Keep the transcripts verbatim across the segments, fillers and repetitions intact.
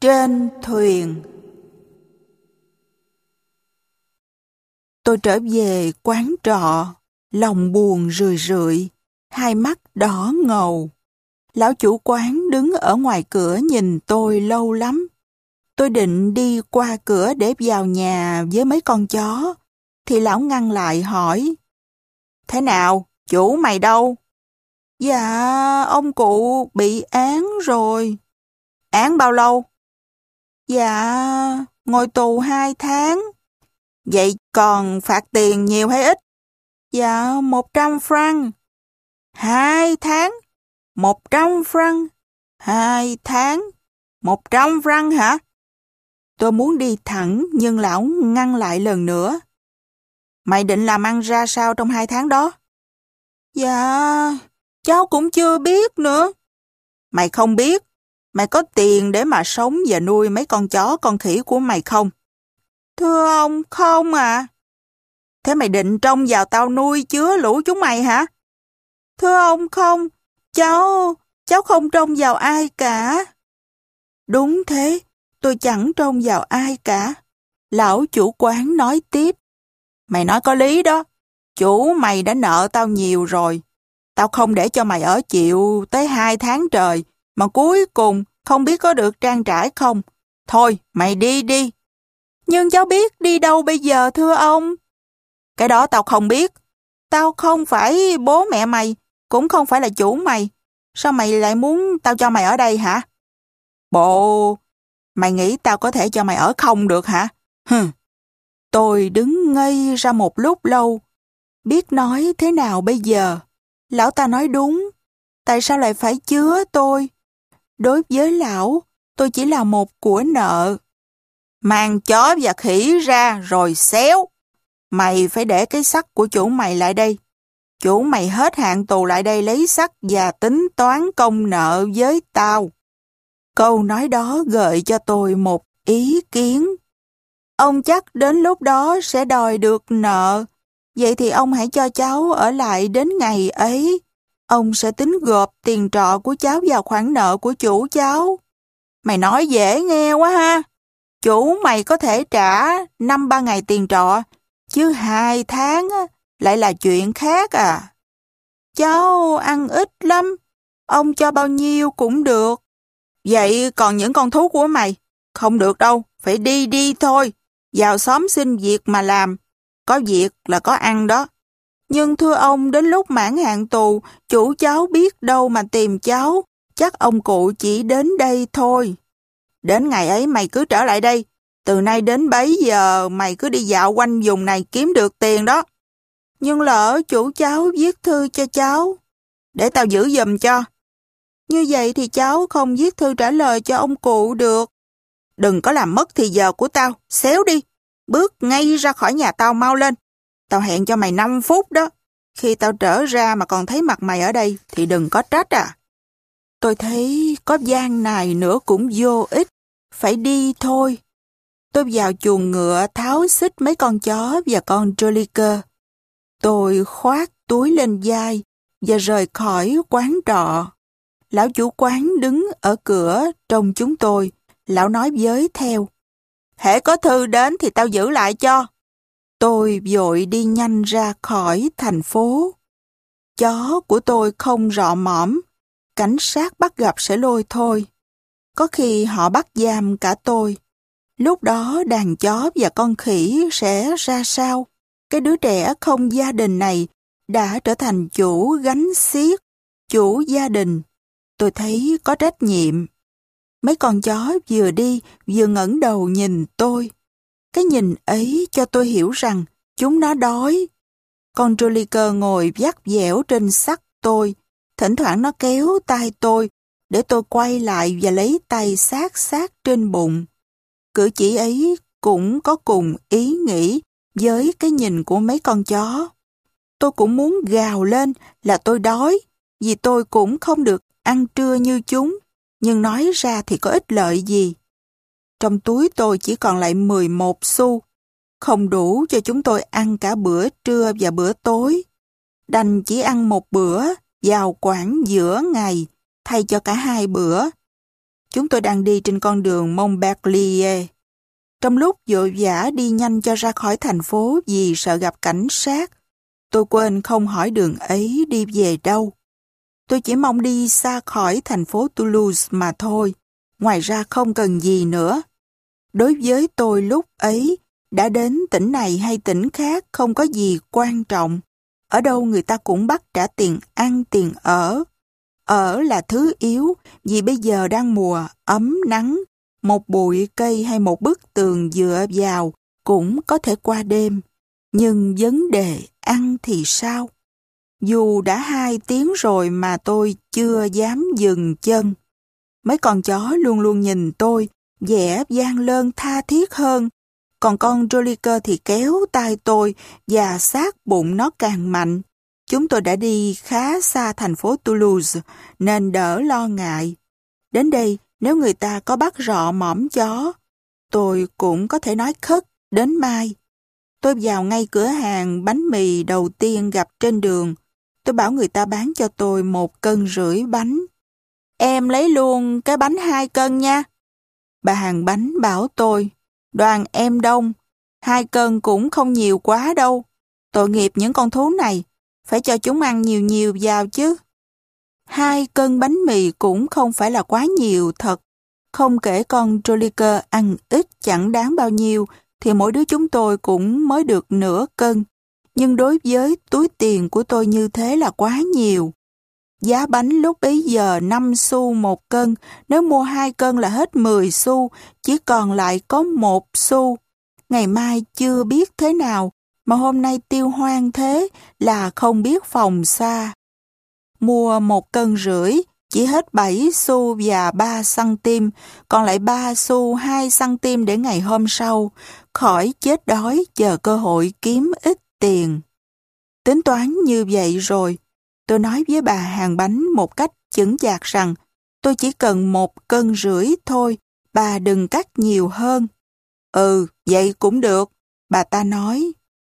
trên thuyền. Tôi trở về quán trọ, lòng buồn rười rượi, hai mắt đỏ ngầu. Lão chủ quán đứng ở ngoài cửa nhìn tôi lâu lắm. Tôi định đi qua cửa để vào nhà với mấy con chó, thì lão ngăn lại hỏi: "Thế nào, chủ mày đâu?" "Dạ, ông cụ bị án rồi." "Án bao lâu?" "Dạ, ngồi tù hai tháng." "Vậy còn phạt tiền nhiều hay ít?" "Dạ, một trăm franc." Hai tháng, một trăm franc. Hai tháng, một trăm franc hả? Tôi muốn đi thẳng nhưng lão ngăn lại lần nữa. "Mày định làm ăn ra sao trong hai tháng đó?" "Dạ, cháu cũng chưa biết nữa." "Mày không biết? Mày có tiền để mà sống và nuôi mấy con chó con khỉ của mày không?" "Thưa ông, không à." "Thế mày định trông vào tao nuôi chứa lũ chúng mày hả?" "Thưa ông không, cháu, cháu không trông vào ai cả." "Đúng thế, tôi chẳng trông vào ai cả." Lão chủ quán nói tiếp: "Mày nói có lý đó, chủ mày đã nợ tao nhiều rồi. Tao không để cho mày ở chịu tới hai tháng trời, mà cuối cùng không biết có được trang trải không. Thôi, mày đi đi." "Nhưng cháu biết đi đâu bây giờ thưa ông?" "Cái đó tao không biết. Tao không phải bố mẹ mày, cũng không phải là chủ mày. Sao mày lại muốn tao cho mày ở đây hả?" "Bộ, mày nghĩ tao có thể cho mày ở không được hả?" Hừ. Tôi đứng ngây ra một lúc lâu, biết nói thế nào bây giờ. Lão ta nói đúng, tại sao lại phải chứa tôi? Đối với lão, tôi chỉ là một của nợ. "Mang chó và khỉ ra rồi xéo. Mày phải để cái sắt của chủ mày lại đây. Chủ mày hết hạn tù lại đây lấy sắt và tính toán công nợ với tao." Câu nói đó gợi cho tôi một ý kiến. "Ông chắc đến lúc đó sẽ đòi được nợ. Vậy thì ông hãy cho cháu ở lại đến ngày ấy. Ông sẽ tính gộp tiền trọ của cháu vào khoản nợ của chủ cháu." "Mày nói dễ nghe quá ha. Chủ mày có thể trả năm ba ngày tiền trọ, chứ hai tháng á, lại là chuyện khác à." "Cháu ăn ít lắm. Ông cho bao nhiêu cũng được." "Vậy còn những con thú của mày?" "Không được đâu, phải đi đi thôi. Vào xóm xin việc mà làm. Có việc là có ăn đó." "Nhưng thưa ông, đến lúc mãn hạn tù, chủ cháu biết đâu mà tìm cháu. Chắc ông cụ chỉ đến đây thôi." "Đến ngày ấy mày cứ trở lại đây. Từ nay đến bấy giờ mày cứ đi dạo quanh vùng này kiếm được tiền đó." "Nhưng lỡ chủ cháu viết thư cho cháu?" "Để tao giữ giùm cho." "Như vậy thì cháu không viết thư trả lời cho ông cụ được." "Đừng có làm mất thì giờ của tao, xéo đi. Bước ngay ra khỏi nhà tao mau lên. Tao hẹn cho mày năm phút đó. Khi tao trở ra mà còn thấy mặt mày ở đây thì đừng có trách à." Tôi thấy có gian này nữa cũng vô ích, phải đi thôi. Tôi vào chuồng ngựa tháo xích mấy con chó và con Joliker. Tôi khoác túi lên vai và rời khỏi quán trọ. Lão chủ quán đứng ở cửa trông chúng tôi. Lão nói với theo: "Hễ có thư đến thì tao giữ lại cho." Tôi vội đi nhanh ra khỏi thành phố. Chó của tôi không rọ mõm, cảnh sát bắt gặp sẽ lôi thôi. Có khi họ bắt giam cả tôi. Lúc đó đàn chó và con khỉ sẽ ra sao? Cái đứa trẻ không gia đình này đã trở thành chủ gánh xiếc, chủ gia đình. Tôi thấy có trách nhiệm. Mấy con chó vừa đi vừa ngẩng đầu nhìn tôi. Cái nhìn ấy cho tôi hiểu rằng chúng nó đói. Con Joliker ngồi vắt vẻo trên sắt tôi. Thỉnh thoảng nó kéo tay tôi để tôi quay lại và lấy tay sát sát trên bụng. Cử chỉ ấy cũng có cùng ý nghĩ với cái nhìn của mấy con chó. Tôi cũng muốn gào lên là tôi đói, vì tôi cũng không được ăn trưa như chúng, nhưng nói ra thì có ích lợi gì. Trong túi tôi chỉ còn lại mười một xu, không đủ cho chúng tôi ăn cả bữa trưa và bữa tối. Đành chỉ ăn một bữa vào khoảng giữa ngày, thay cho cả hai bữa. chúng tôi đang đi trên con đường Montpellier. Trong lúc vội vã đi nhanh cho ra khỏi thành phố vì sợ gặp cảnh sát, tôi quên không hỏi đường ấy đi về đâu. Tôi chỉ mong đi xa khỏi thành phố Toulouse mà thôi, ngoài ra không cần gì nữa. Đối với tôi lúc ấy, đã đến tỉnh này hay tỉnh khác không có gì quan trọng. Ở đâu người ta cũng bắt trả tiền ăn, tiền ở. Ở là thứ yếu, vì bây giờ đang mùa ấm nắng, một bụi cây hay một bức tường dựa vào cũng có thể qua đêm. Nhưng vấn đề ăn thì sao? Dù đã hai tiếng rồi mà tôi chưa dám dừng chân. Mấy con chó luôn luôn nhìn tôi, vẻ van lơn tha thiết hơn. Còn con Jolicoeur thì kéo tay tôi và sát bụng nó càng mạnh. Chúng tôi đã đi khá xa thành phố Toulouse nên đỡ lo ngại. Đến đây, nếu người ta có bắt rọ mõm chó, tôi cũng có thể nói khất đến mai. Tôi vào ngay cửa hàng bánh mì đầu tiên gặp trên đường. Tôi bảo người ta bán cho tôi một cân rưỡi bánh. Em lấy luôn cái bánh hai cân nha. Bà hàng bánh bảo tôi, đoàn em đông, hai cân cũng không nhiều quá đâu. Tội nghiệp những con thú này, phải cho chúng ăn nhiều nhiều vào chứ. Hai cân bánh mì cũng không phải là quá nhiều thật. Không kể con Jolicoeur ăn ít chẳng đáng bao nhiêu, thì mỗi đứa chúng tôi cũng mới được nửa cân. Nhưng đối với túi tiền của tôi như thế là quá nhiều. Giá bánh lúc bấy giờ năm xu một cân, nếu mua hai cân là hết mười xu, chỉ còn lại có một xu. Ngày mai chưa biết thế nào, mà hôm nay tiêu hoang thế là không biết phòng xa. Mua một cân rưỡi, chỉ hết bảy xu và ba xăng-ti-mét, còn lại ba xu hai xăng-ti-mét để ngày hôm sau, khỏi chết đói chờ cơ hội kiếm ít tiền. Tính toán như vậy rồi, tôi nói với bà hàng bánh một cách chững chạc rằng tôi chỉ cần một cân rưỡi thôi, bà đừng cắt nhiều hơn. Ừ, vậy cũng được, bà ta nói.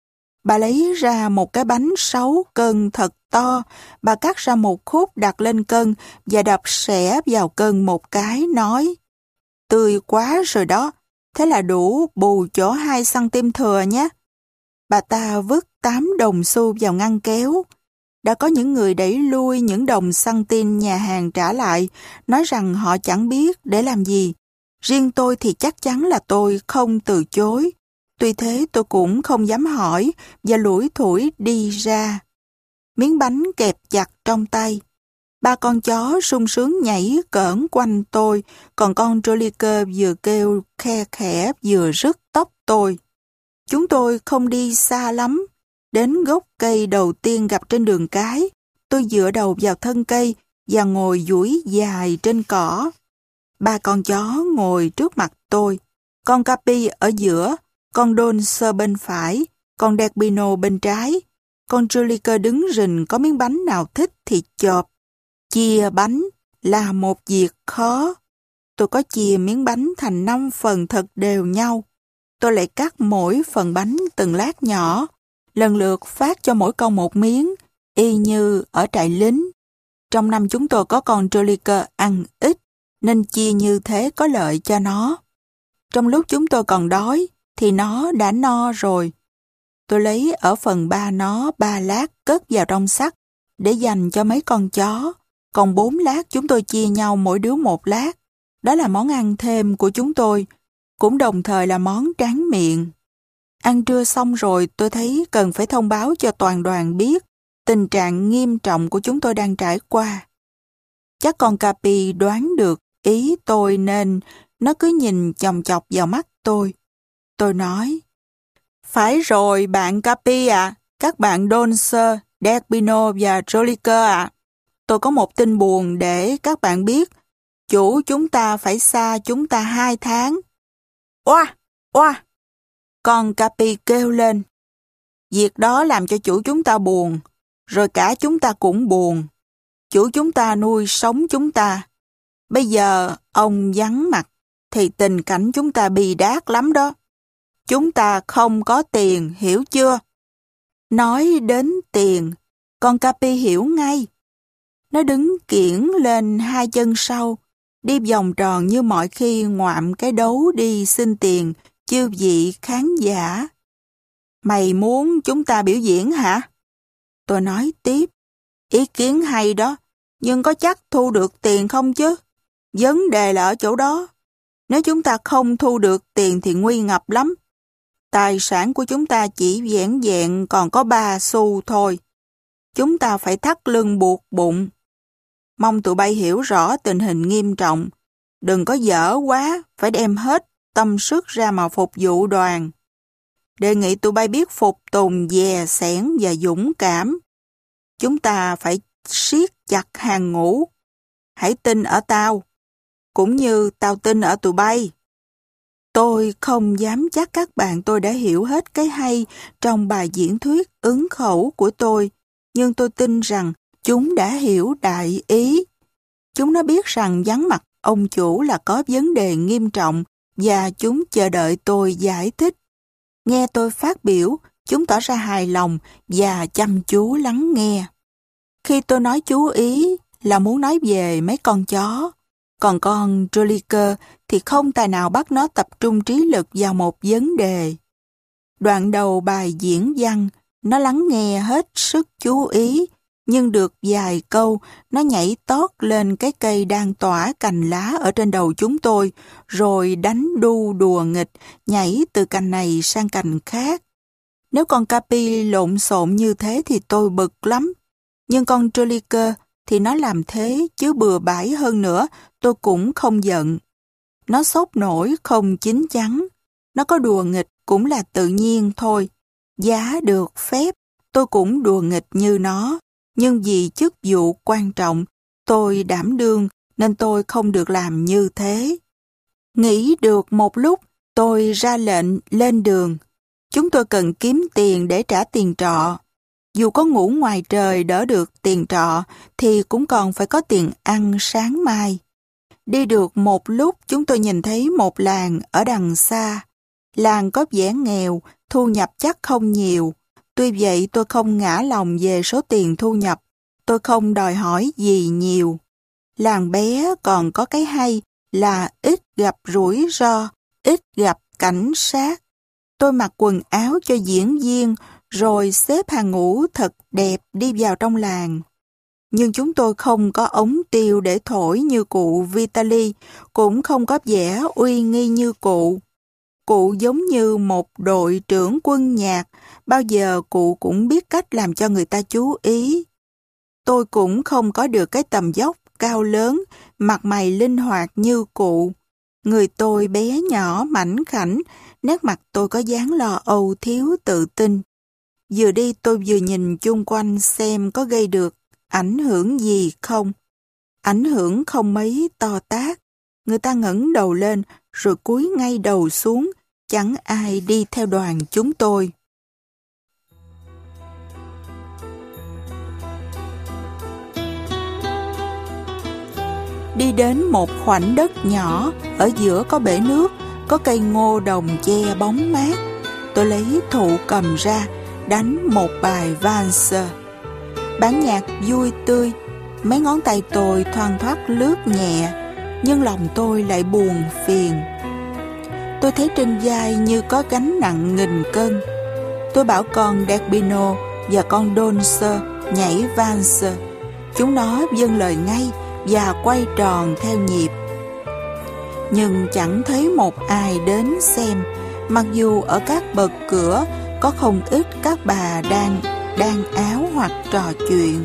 Bà lấy ra một cái bánh sáu cân thật to, bà cắt ra một khúc đặt lên cân và đập xẻ vào cân một cái, nói: Tươi quá rồi đó, thế là đủ bù chỗ hai xăng-ti-mét thừa nhé. Bà ta vứt tám đồng xu vào ngăn kéo. Đã có những người đẩy lui những đồng xăng-ti-mét nhà hàng trả lại, nói rằng họ chẳng biết để làm gì. Riêng tôi thì chắc chắn là tôi không từ chối. Tuy thế tôi cũng không dám hỏi và lủi thủi đi ra. Miếng bánh kẹp chặt trong tay. Ba con chó sung sướng nhảy cỡn quanh tôi, còn con Jolicoeur vừa kêu khe khẽ vừa rứt tóc tôi. Chúng tôi không đi xa lắm. Đến gốc cây đầu tiên gặp trên đường cái, tôi dựa đầu vào thân cây và ngồi duỗi dài trên cỏ. Ba con chó ngồi trước mặt tôi, con Capi ở giữa, con Donseur bên phải, con Derbino bên trái. Con Jolicoeur đứng rình có miếng bánh nào thích thì chộp. Chia bánh là một việc khó. Tôi có chia miếng bánh thành năm phần thật đều nhau. Tôi lại cắt mỗi phần bánh từng lát nhỏ, lần lượt phát cho mỗi con một miếng, y như ở trại lính. Trong năm chúng tôi có con Jolicoeur ăn ít, nên chia như thế có lợi cho nó. Trong lúc chúng tôi còn đói, thì nó đã no rồi. Tôi lấy ở phần ba nó ba lát cất vào trong sắt để dành cho mấy con chó. Còn bốn lát chúng tôi chia nhau mỗi đứa một lát. Đó là món ăn thêm của chúng tôi, cũng đồng thời là món tráng miệng. Ăn trưa xong rồi tôi thấy cần phải thông báo cho toàn đoàn biết tình trạng nghiêm trọng của chúng tôi đang trải qua. Chắc con Capi đoán được ý tôi nên nó cứ nhìn chòng chọc vào mắt tôi. Tôi nói: Phải rồi bạn Capi ạ, các bạn Donseur, Derbino và Jolicoeur ạ. Tôi có một tin buồn để các bạn biết. Chủ chúng ta phải xa chúng ta hai tháng. Oa! Oa! Con Capi kêu lên. Việc đó làm cho chủ chúng ta buồn, rồi cả chúng ta cũng buồn. Chủ chúng ta nuôi sống chúng ta. Bây giờ ông vắng mặt, thì tình cảnh chúng ta bi đát lắm đó. Chúng ta không có tiền, hiểu chưa? Nói đến tiền, con Capi hiểu ngay. Nó đứng kiễng lên hai chân sau, đi vòng tròn như mọi khi ngoạm cái đấu đi xin tiền, chư vị khán giả. Mày muốn chúng ta biểu diễn hả? Tôi nói tiếp, ý kiến hay đó, nhưng có chắc thu được tiền không chứ? Vấn đề là ở chỗ đó. Nếu chúng ta không thu được tiền thì nguy ngập lắm. Tài sản của chúng ta chỉ vẻn vẹn còn có ba xu thôi. Chúng ta phải thắt lưng buộc bụng. Mong tụi bay hiểu rõ tình hình nghiêm trọng. Đừng có dở quá, phải đem hết tâm sức ra mà phục vụ đoàn. Đề nghị tụi bay biết phục tùng, dè sẻn và dũng cảm. Chúng ta phải siết chặt hàng ngũ. Hãy tin ở tao, cũng như tao tin ở tụi bay. Tôi không dám chắc các bạn tôi đã hiểu hết cái hay trong bài diễn thuyết ứng khẩu của tôi, nhưng tôi tin rằng chúng đã hiểu đại ý. Chúng nó biết rằng vắng mặt ông chủ là có vấn đề nghiêm trọng và chúng chờ đợi tôi giải thích. Nghe tôi phát biểu, chúng tỏ ra hài lòng và chăm chú lắng nghe. Khi tôi nói chú ý là muốn nói về mấy con chó, còn con Joliker thì không tài nào bắt nó tập trung trí lực vào một vấn đề. Đoạn đầu bài diễn văn, nó lắng nghe hết sức chú ý, nhưng được vài câu, nó nhảy tót lên cái cây đang tỏa cành lá ở trên đầu chúng tôi, rồi đánh đu đùa nghịch, nhảy từ cành này sang cành khác. Nếu con Capi lộn xộn như thế thì tôi bực lắm. Nhưng con Joliker thì nó làm thế chứ bừa bãi hơn nữa, tôi cũng không giận. Nó sốc nổi không chín chắn, nó có đùa nghịch cũng là tự nhiên thôi. Giá được phép, tôi cũng đùa nghịch như nó, nhưng vì chức vụ quan trọng, tôi đảm đương nên tôi không được làm như thế. Nghĩ được một lúc, tôi ra lệnh lên đường. Chúng tôi cần kiếm tiền để trả tiền trọ. Dù có ngủ ngoài trời đỡ được tiền trọ, thì cũng còn phải có tiền ăn sáng mai. Đi được một lúc, chúng tôi nhìn thấy một làng ở đằng xa. Làng có vẻ nghèo, thu nhập chắc không nhiều. Tuy vậy tôi không ngã lòng về số tiền thu nhập. Tôi không đòi hỏi gì nhiều. Làng bé còn có cái hay là ít gặp rủi ro, ít gặp cảnh sát. Tôi mặc quần áo cho diễn viên, rồi xếp hàng ngũ thật đẹp đi vào trong làng. Nhưng chúng tôi không có ống tiêu để thổi như cụ Vitali, cũng không có vẻ uy nghi như cụ. Cụ giống như một đội trưởng quân nhạc, bao giờ cụ cũng biết cách làm cho người ta chú ý. Tôi cũng không có được cái tầm vóc cao lớn, mặt mày linh hoạt như cụ. Người tôi bé nhỏ mảnh khảnh, nét mặt tôi có dáng lo âu thiếu tự tin. Vừa đi tôi vừa nhìn chung quanh xem có gây được ảnh hưởng gì không. Ảnh hưởng không mấy to tát. Người ta ngẩng đầu lên rồi cúi ngay đầu xuống, chẳng ai đi theo đoàn chúng tôi. Đi đến một khoảnh đất nhỏ, ở giữa có bể nước, có cây ngô đồng che bóng mát. Tôi lấy thụ cầm ra, đánh một bài valse. Bản nhạc vui tươi, mấy ngón tay tôi thoăn thoắt lướt nhẹ, nhưng lòng tôi lại buồn phiền. Tôi thấy trên vai như có gánh nặng nghìn cân. Tôi bảo con Derbino và con Donser nhảy valse. Chúng nó vâng lời ngay và quay tròn theo nhịp. Nhưng chẳng thấy một ai đến xem, mặc dù ở các bậc cửa có không ít các bà đang đan áo hoặc trò chuyện.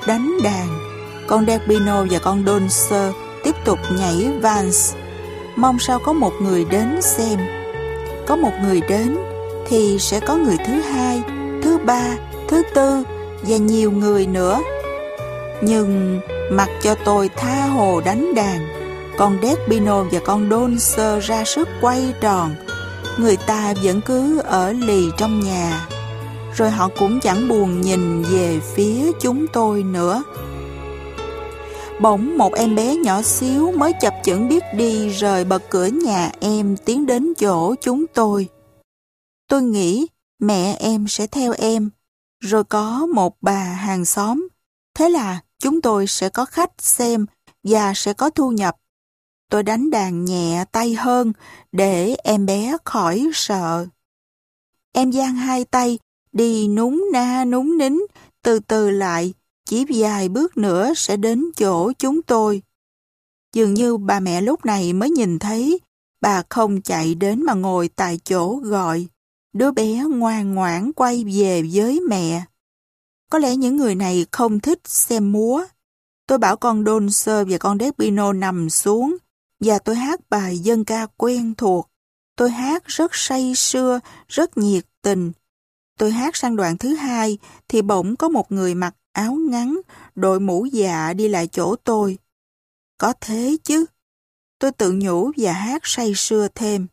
đánh đàn. Con Delpino và con Dulce tiếp tục nhảy vals. Mong sao có một người đến xem. Có một người đến thì sẽ có người thứ hai, thứ ba, thứ tư và nhiều người nữa. Nhưng mặc cho tôi tha hồ đánh đàn, con Delpino và con Dulce ra sức quay tròn, người ta vẫn cứ ở lì trong nhà. Rồi họ cũng chẳng buồn nhìn về phía chúng tôi nữa. Bỗng một em bé nhỏ xíu mới chập chững biết đi rời bật cửa nhà em tiến đến chỗ chúng tôi. Tôi nghĩ mẹ em sẽ theo em, rồi có một bà hàng xóm. Thế là chúng tôi sẽ có khách xem và sẽ có thu nhập. Tôi đánh đàn nhẹ tay hơn để em bé khỏi sợ. Em dang hai tay, đi núng na núng nín, từ từ lại, chỉ vài bước nữa sẽ đến chỗ chúng tôi. Dường như bà mẹ lúc này mới nhìn thấy, bà không chạy đến mà ngồi tại chỗ gọi. Đứa bé ngoan ngoãn quay về với mẹ. Có lẽ những người này không thích xem múa. Tôi bảo con Dulce và con Delpino nằm xuống, và tôi hát bài dân ca quen thuộc. Tôi hát rất say sưa, rất nhiệt tình. Tôi hát sang đoạn thứ hai, thì bỗng có một người mặc áo ngắn, đội mũ dạ đi lại chỗ tôi. Có thế chứ. Tôi tự nhủ và hát say sưa thêm.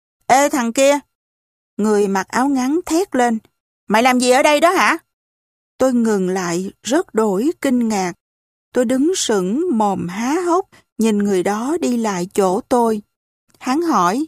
Ê thằng kia! Người mặc áo ngắn thét lên. Mày làm gì ở đây đó hả? Tôi ngừng lại, rất đổi kinh ngạc. Tôi đứng sững mồm há hốc, nhìn người đó đi lại chỗ tôi. Hắn hỏi.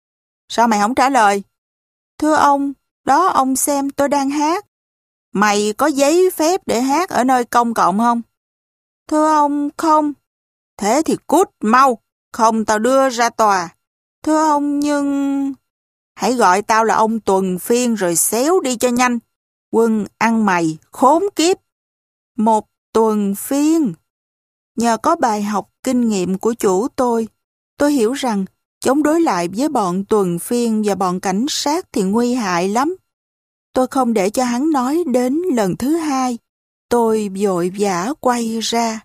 Sao mày không trả lời? Thưa ông, đó ông xem tôi đang hát. Mày có giấy phép để hát ở nơi công cộng không? Thưa ông, không. Thế thì cút mau, không tao đưa ra tòa. Thưa ông, nhưng... Hãy gọi tao là ông Tuần Phiên rồi xéo đi cho nhanh. Quân ăn mày, khốn kiếp. Một tuần phiên. Nhờ có bài học kinh nghiệm của chủ tôi, tôi hiểu rằng chống đối lại với bọn tuần phiên và bọn cảnh sát thì nguy hại lắm. Tôi không để cho hắn nói đến lần thứ hai. Tôi vội vã quay ra.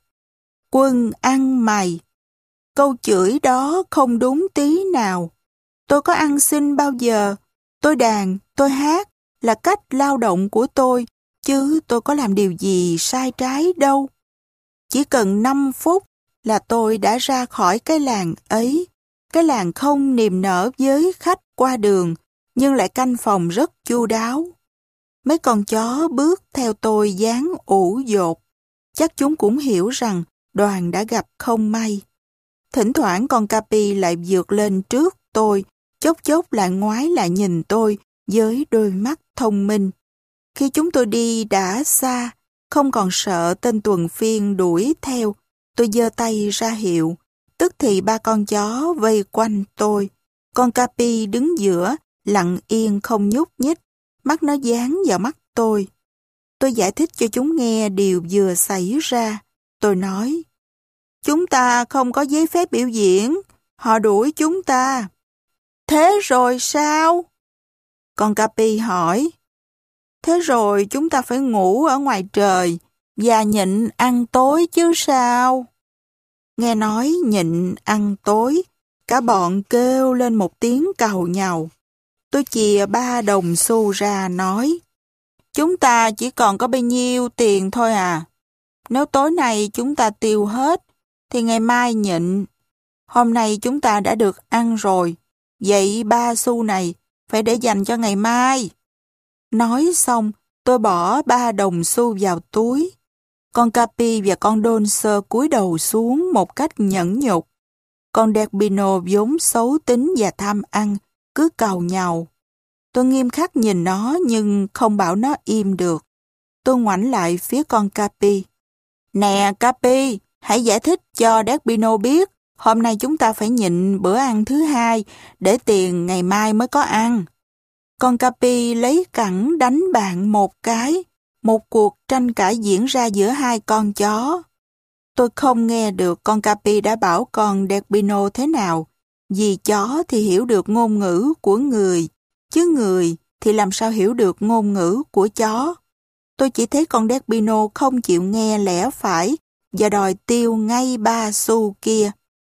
Quân ăn mày. Câu chửi đó không đúng tí nào. Tôi có ăn xin bao giờ. Tôi đàn, tôi hát là cách lao động của tôi, chứ tôi có làm điều gì sai trái đâu. Chỉ cần năm phút là tôi đã ra khỏi cái làng ấy. Cái làng không niềm nở với khách qua đường, nhưng lại canh phòng rất chu đáo. Mấy con chó bước theo tôi dáng ủ dột. Chắc chúng cũng hiểu rằng đoàn đã gặp không may. Thỉnh thoảng con Capi lại vượt lên trước tôi, chốc chốc lại ngoái lại nhìn tôi với đôi mắt thông minh. Khi chúng tôi đi đã xa, không còn sợ tên tuần phiên đuổi theo, tôi giơ tay ra hiệu. Tức thì ba con chó vây quanh tôi. Con Capi đứng giữa, lặng yên không nhúc nhích, mắt nó dán vào mắt tôi. Tôi giải thích cho chúng nghe điều vừa xảy ra. Tôi nói, chúng ta không có giấy phép biểu diễn, họ đuổi chúng ta. Thế rồi sao? Con Capi hỏi. Thế rồi chúng ta phải ngủ ở ngoài trời và nhịn ăn tối chứ sao? Nghe nói nhịn ăn tối, cả bọn kêu lên một tiếng càu nhàu. Tôi chìa ba đồng xu ra nói, chúng ta chỉ còn có bao nhiêu tiền thôi à? Nếu tối nay chúng ta tiêu hết, thì ngày mai nhịn. Hôm nay chúng ta đã được ăn rồi, vậy ba xu này phải để dành cho ngày mai. Nói xong, tôi bỏ ba đồng xu vào túi. Con Capi và con Dulce cúi đầu xuống một cách nhẫn nhục. Con Delpino vốn xấu tính và tham ăn, cứ càu nhàu. Tôi nghiêm khắc nhìn nó nhưng không bảo nó im được. Tôi ngoảnh lại phía con Capi. Nè Capi, hãy giải thích cho Delpino biết hôm nay chúng ta phải nhịn bữa ăn thứ hai để tiền ngày mai mới có ăn. Con Capi lấy cẳng đánh bạn một cái. Một cuộc tranh cãi diễn ra giữa hai con chó. Tôi không nghe được con Capi đã bảo con Delpino thế nào. Vì chó thì hiểu được ngôn ngữ của người, chứ người thì làm sao hiểu được ngôn ngữ của chó. tôi chỉ thấy con Delpino không chịu nghe lẽ phải và đòi tiêu ngay ba xu kia.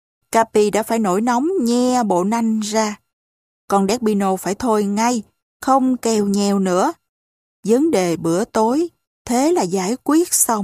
Capi đã phải nổi nóng nhe bộ nanh ra. Con Delpino phải thôi ngay, không kèo nhèo nữa. Vấn đề bữa tối, thế là giải quyết xong.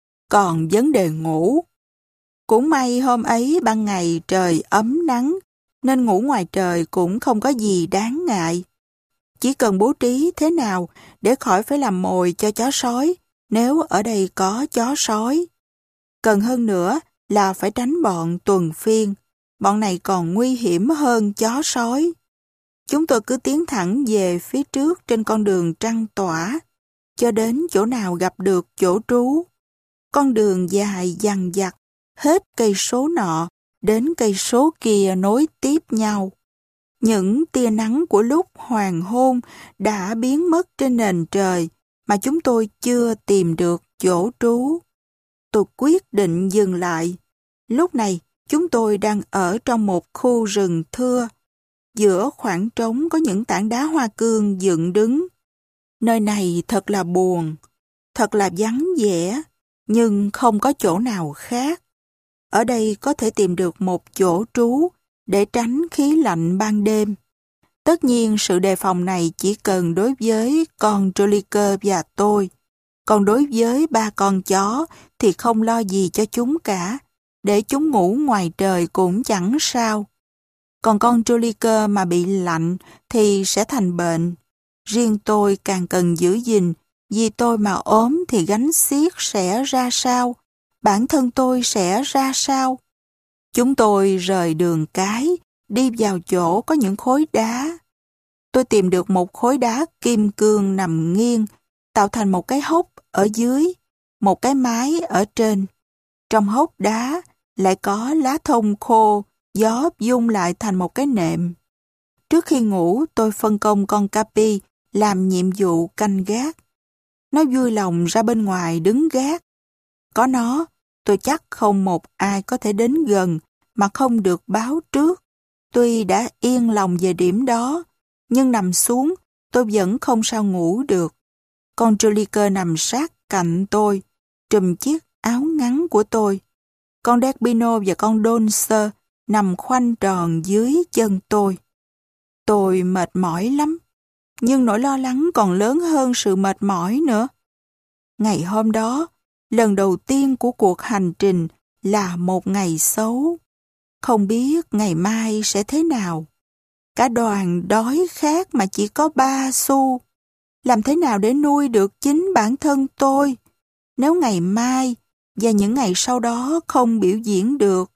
Còn vấn đề ngủ. Cũng may hôm ấy ban ngày trời ấm nắng, nên ngủ ngoài trời cũng không có gì đáng ngại. Chỉ cần bố trí thế nào để khỏi phải làm mồi cho chó sói, nếu ở đây có chó sói. Cần hơn nữa là phải tránh bọn tuần phiên. Bọn này còn nguy hiểm hơn chó sói. Chúng tôi cứ tiến thẳng về phía trước trên con đường trăng tỏa, cho đến chỗ nào gặp được chỗ trú. Con đường dài dằng dặc, hết cây số nọ đến cây số kia nối tiếp nhau. Những tia nắng của lúc hoàng hôn đã biến mất trên nền trời mà chúng tôi chưa tìm được chỗ trú. Tôi quyết định dừng lại. Lúc này, chúng tôi đang ở trong một khu rừng thưa. Giữa khoảng trống có những tảng đá hoa cương dựng đứng. Nơi này thật là buồn, thật là vắng vẻ, nhưng không có chỗ nào khác. Ở đây có thể tìm được một chỗ trú để tránh khí lạnh ban đêm. Tất nhiên sự đề phòng này chỉ cần đối với con Joliker và tôi. Còn đối với ba con chó thì không lo gì cho chúng cả. Để chúng ngủ ngoài trời cũng chẳng sao. Còn con Joliker mà bị lạnh thì sẽ thành bệnh. Riêng tôi càng cần giữ gìn, vì tôi mà ốm thì gánh xiếc sẽ ra sao? Bản thân tôi sẽ ra sao? Chúng tôi rời đường cái, đi vào chỗ có những khối đá. Tôi tìm được một khối đá kim cương nằm nghiêng, tạo thành một cái hốc ở dưới, một cái mái ở trên. Trong hốc đá lại có lá thông khô, gió dung lại thành một cái nệm. Trước khi ngủ, tôi phân công con Capi làm nhiệm vụ canh gác. Nó vui lòng ra bên ngoài đứng gác. Có nó, tôi chắc không một ai có thể đến gần mà không được báo trước. Tuy đã yên lòng về điểm đó, nhưng nằm xuống, tôi vẫn không sao ngủ được. Con Joliker nằm sát cạnh tôi, trùm chiếc áo ngắn của tôi. Con Delpino và con Donser nằm khoanh tròn dưới chân tôi. Tôi mệt mỏi lắm, nhưng nỗi lo lắng còn lớn hơn sự mệt mỏi nữa. Ngày hôm đó, lần đầu tiên của cuộc hành trình là một ngày xấu. Không biết ngày mai sẽ thế nào. Cả đoàn đói khát mà chỉ có ba xu. Làm thế nào để nuôi được chính bản thân tôi, nếu ngày mai và những ngày sau đó không biểu diễn được?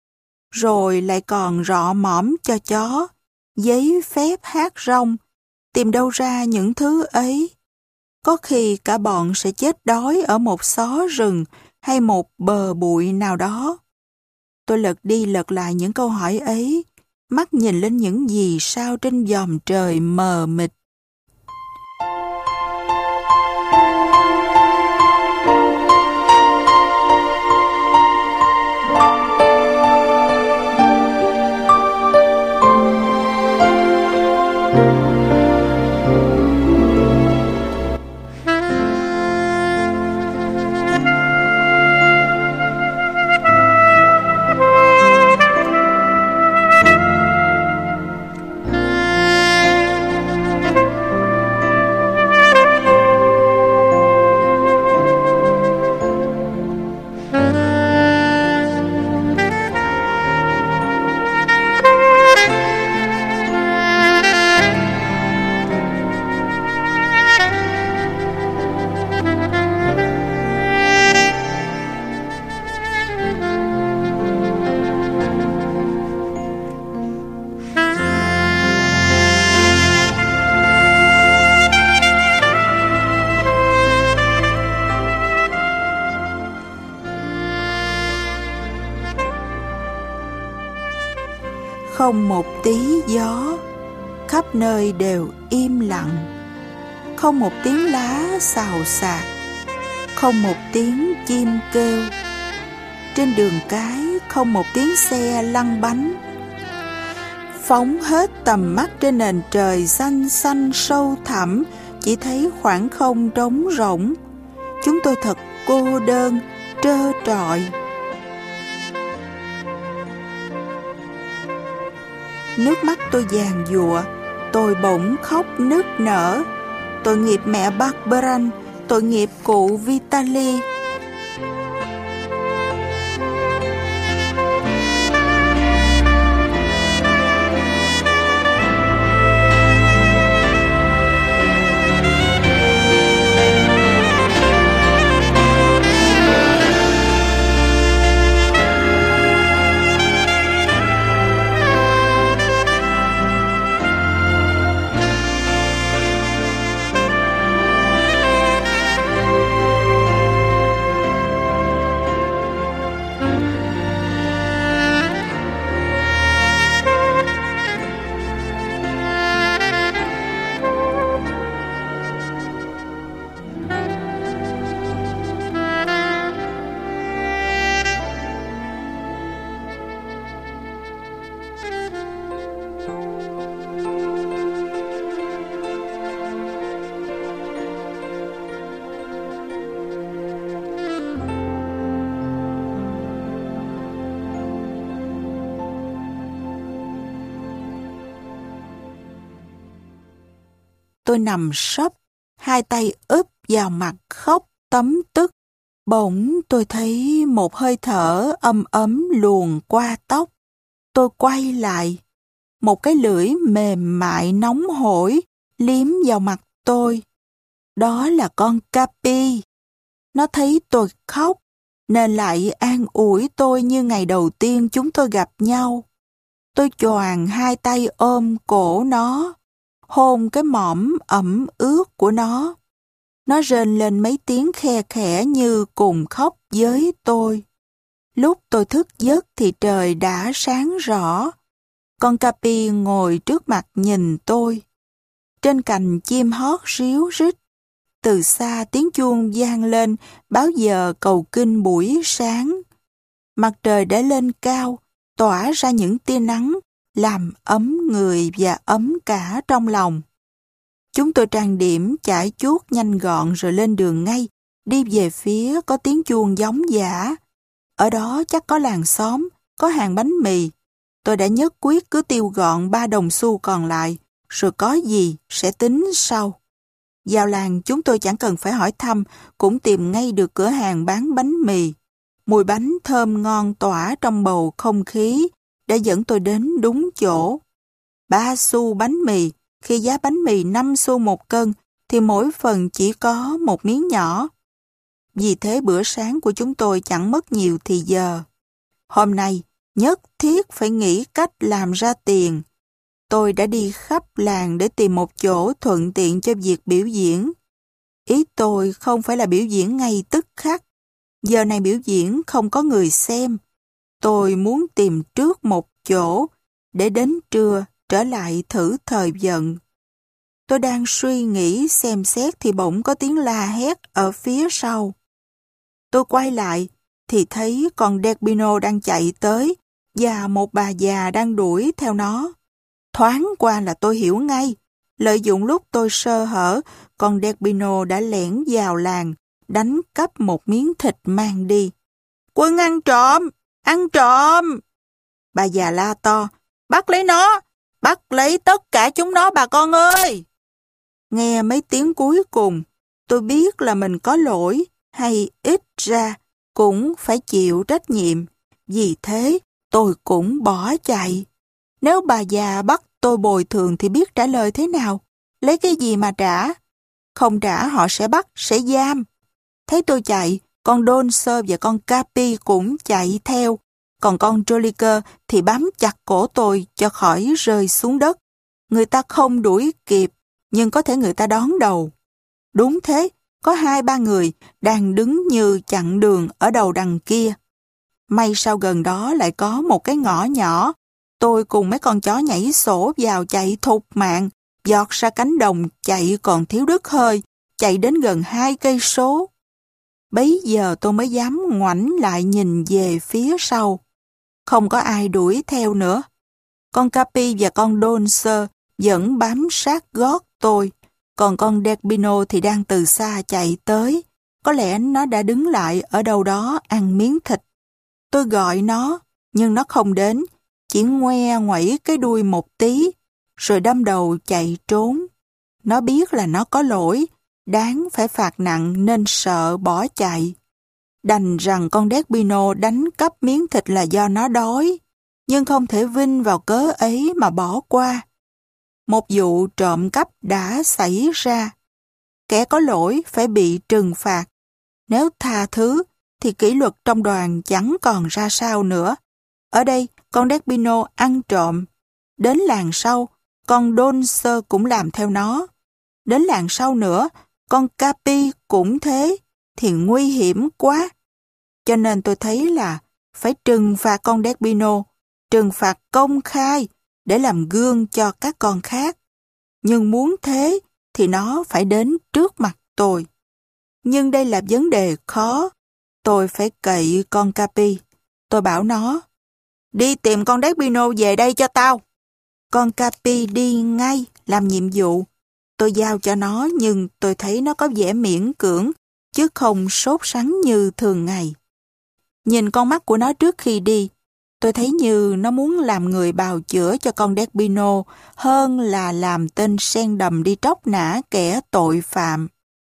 Rồi lại còn rọ mõm cho chó, giấy phép hát rong, tìm đâu ra những thứ ấy? Có khi cả bọn sẽ chết đói ở một xó rừng hay một bờ bụi nào đó. Tôi lật đi lật lại những câu hỏi ấy, mắt nhìn lên những gì sao trên vòm trời mờ mịt. Không một tí gió, khắp nơi đều im lặng. Không một tiếng lá xào xạc, không một tiếng chim kêu. Trên đường cái không một tiếng xe lăn bánh. Phóng hết tầm mắt trên nền trời xanh xanh sâu thẳm, chỉ thấy khoảng không trống rỗng. Chúng tôi thật cô đơn, trơ trọi. Nước mắt tôi giàn giụa, tôi bỗng khóc nức nở. Tội nghiệp mẹ Barberin, tội nghiệp cụ Vitaly. Tôi nằm sấp, hai tay úp vào mặt khóc tấm tức. Bỗng tôi thấy một hơi thở ấm ấm luồn qua tóc. Tôi quay lại. Một cái lưỡi mềm mại nóng hổi liếm vào mặt tôi. Đó là con Capi. Nó thấy tôi khóc, nên lại an ủi tôi như ngày đầu tiên chúng tôi gặp nhau. Tôi choàng hai tay ôm cổ nó, hôn cái mõm ẩm ướt của nó. Nó rên lên mấy tiếng khe khẽ như cùng khóc với tôi. Lúc tôi thức giấc thì trời đã sáng rõ. Con Capi ngồi trước mặt nhìn tôi. Trên cành chim hót ríu rít. Từ xa tiếng chuông vang lên báo giờ cầu kinh buổi sáng. Mặt trời đã lên cao, tỏa ra những tia nắng, làm ấm người và ấm cả trong lòng. Chúng tôi trang điểm, chải chuốt nhanh gọn rồi lên đường ngay, đi về phía có tiếng chuông gióng giã. Ở đó chắc có làng xóm, có hàng bánh mì. Tôi đã nhất quyết cứ tiêu gọn ba đồng xu còn lại, rồi có gì sẽ tính sau. Vào làng chúng tôi chẳng cần phải hỏi thăm, cũng tìm ngay được cửa hàng bán bánh mì. Mùi bánh thơm ngon tỏa trong bầu không khí đã dẫn tôi đến đúng chỗ. Ba xu bánh mì, khi giá bánh mì năm xu một cân thì mỗi phần chỉ có một miếng nhỏ. Vì thế bữa sáng của chúng tôi chẳng mất nhiều thì giờ. Hôm nay nhất thiết phải nghĩ cách làm ra tiền. Tôi đã đi khắp làng để tìm một chỗ thuận tiện cho việc biểu diễn. Ý tôi không phải là biểu diễn ngay tức khắc. Giờ này biểu diễn không có người xem. Tôi muốn tìm trước một chỗ để đến trưa trở lại thử thời vận. Tôi đang suy nghĩ xem xét thì bỗng có tiếng la hét ở phía sau. Tôi quay lại thì thấy con Delpino đang chạy tới và một bà già đang đuổi theo nó. Thoáng qua là tôi hiểu ngay. Lợi dụng lúc tôi sơ hở, con Delpino đã lẻn vào làng, đánh cắp một miếng thịt mang đi. Quân ăn trộm! Ăn trộm! Bà già la to. Bắt lấy nó! Bắt lấy tất cả chúng nó bà con ơi! Nghe mấy tiếng cuối cùng, tôi biết là mình có lỗi, hay ít ra cũng phải chịu trách nhiệm. Vì thế, tôi cũng bỏ chạy. Nếu bà già bắt tôi bồi thường thì biết trả lời thế nào? Lấy cái gì mà trả? Không trả họ sẽ bắt, sẽ giam. Thấy tôi chạy, con Donser và con Capi cũng chạy theo. Còn con Joliker thì bám chặt cổ tôi cho khỏi rơi xuống đất. Người ta không đuổi kịp, nhưng có thể người ta đón đầu. Đúng thế, có hai ba người đang đứng như chặn đường ở đầu đằng kia. May sao gần đó lại có một cái ngõ nhỏ. Tôi cùng mấy con chó nhảy sổ vào chạy thục mạng, giọt ra cánh đồng chạy còn thiếu đứt hơi, chạy đến gần hai cây số. Bấy giờ tôi mới dám ngoảnh lại nhìn về phía sau. Không có ai đuổi theo nữa. Con Capi và con Donser vẫn bám sát gót tôi. Còn con Delpino thì đang từ xa chạy tới. Có lẽ nó đã đứng lại ở đâu đó ăn miếng thịt. Tôi gọi nó, nhưng nó không đến, chỉ ngoe ngoẩy cái đuôi một tí, rồi đâm đầu chạy trốn. Nó biết là nó có lỗi, đáng phải phạt nặng nên sợ bỏ chạy. Đành rằng con Delpino đánh cắp miếng thịt là do nó đói, nhưng không thể vin vào cớ ấy mà bỏ qua. Một vụ trộm cắp đã xảy ra. Kẻ có lỗi phải bị trừng phạt. Nếu tha thứ, thì kỷ luật trong đoàn chẳng còn ra sao nữa. Ở đây, con Delpino ăn trộm. Đến làng sau, con Donser cũng làm theo nó. Đến làng sau nữa, con Capi cũng thế, thì nguy hiểm quá. Cho nên tôi thấy là phải trừng phạt con Delpino, trừng phạt công khai để làm gương cho các con khác. Nhưng muốn thế thì nó phải đến trước mặt tôi. Nhưng đây là vấn đề khó. Tôi phải cậy con Capi. Tôi bảo nó, đi tìm con Delpino về đây cho tao. Con Capi đi ngay làm nhiệm vụ. Tôi giao cho nó nhưng tôi thấy nó có vẻ miễn cưỡng, chứ không sốt sắng như thường ngày. Nhìn con mắt của nó trước khi đi, tôi thấy như nó muốn làm người bào chữa cho con Delpino hơn là làm tên sen đầm đi tróc nã kẻ tội phạm.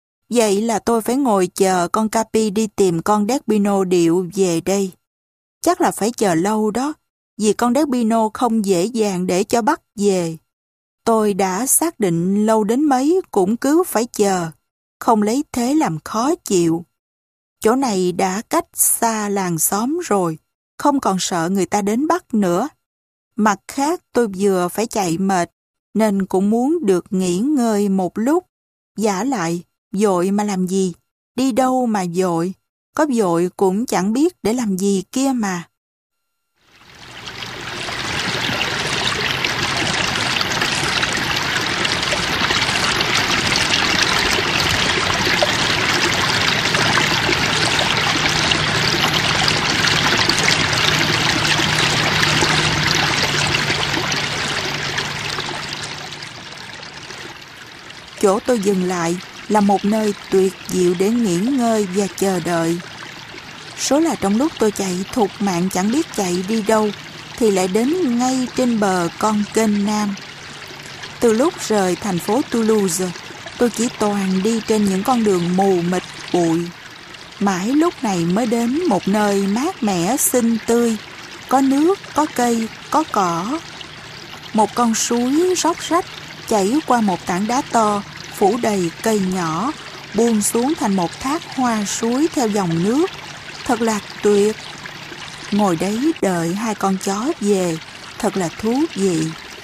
Vậy là tôi phải ngồi chờ con Capi đi tìm con Delpino điệu về đây. Chắc là phải chờ lâu đó, vì con Delpino không dễ dàng để cho bắt về. Tôi đã xác định lâu đến mấy cũng cứ phải chờ, không lấy thế làm khó chịu. Chỗ này đã cách xa làng xóm rồi, không còn sợ người ta đến bắt nữa. Mặt khác tôi vừa phải chạy mệt, nên cũng muốn được nghỉ ngơi một lúc. Vả lại, vội mà làm gì, đi đâu mà vội, có vội cũng chẳng biết để làm gì kia mà. Chỗ tôi dừng lại là một nơi tuyệt diệu để nghỉ ngơi và chờ đợi. Số là trong lúc tôi chạy thục mạng chẳng biết chạy đi đâu, thì lại đến ngay trên bờ con kênh Nam. Từ lúc rời thành phố Toulouse, tôi chỉ toàn đi trên những con đường mù mịt bụi. Mãi lúc này mới đến một nơi mát mẻ xinh tươi, có nước, có cây, có cỏ. Một con suối róc rách chảy qua một tảng đá to, phủ đầy cây nhỏ, buông xuống thành một thác hoa suối theo dòng nước. Thật là tuyệt. Ngồi đấy đợi hai con chó về, thật là thú vị.